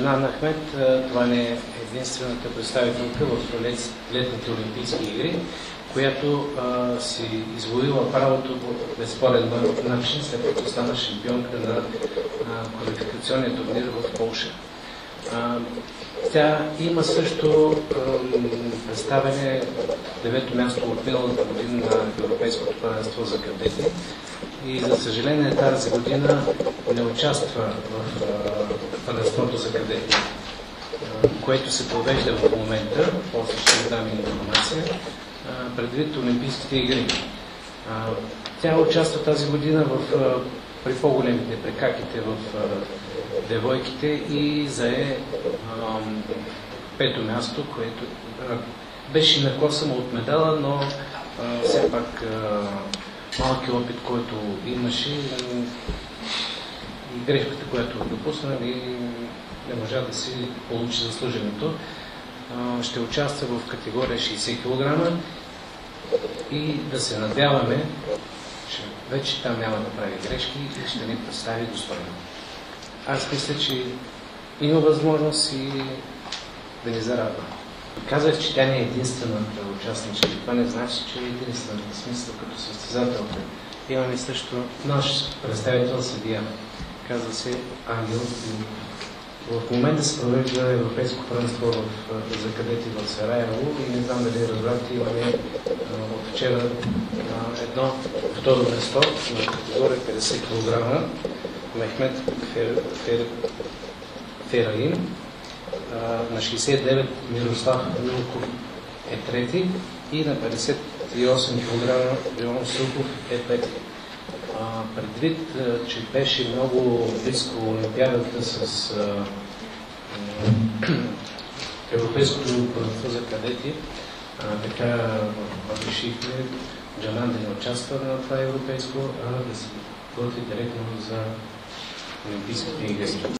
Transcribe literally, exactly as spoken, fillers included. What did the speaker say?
Джанан Ахмед, това не е единствената представителка в летните олимпийски игри, която а, си извоюва правото по безспорен начин, след като стана шампионка на а, квалификационния турнир в Полша. А, тя има също а, представяне девето място от миналата година на Европейското първенство за кадети и за съжаление тази година не участва в а, първенството за кадети, а, което се провежда в момента, после ще ви дам информация, а, предвид Олимпийските игри. А, тя участва тази година в, а, при по-големите прекаките в а, девойките и зае а, пето място, което а, беше на косъм от медала, но а, все пак а, малки опит, който имаше и, и грешката, която допусна, и не можа да си получи заслуженото. А, ще участва в категория шейсет килограма и да се надяваме, че вече там няма да прави грешки и ще ни представи достойно. Аз мисля, че има възможност и да ни зарадва. Казах, че тя не е единствената участничка. Това не значи, че е единствената, в смисъл като състезателка. Имаме също наш представител съдия. Казва се Ангел. В момента се провежда Европейско първенство за кадети в Сараево и не знам дали разбрахте, имаме от вчера едно второ место на категория петдесет килограма. Мехмед Фер, Фер, Фераин. На шейсет и девет Мирослав Милков е трети и на петдесет и осем килограма Йоан Силков е пети. Предвид, че беше много близко олимпиадата с а, Европейското първенство за кадети, а, така решихме Джанан да не участва на това европейско, а да се готви директно за Олимпийските игри.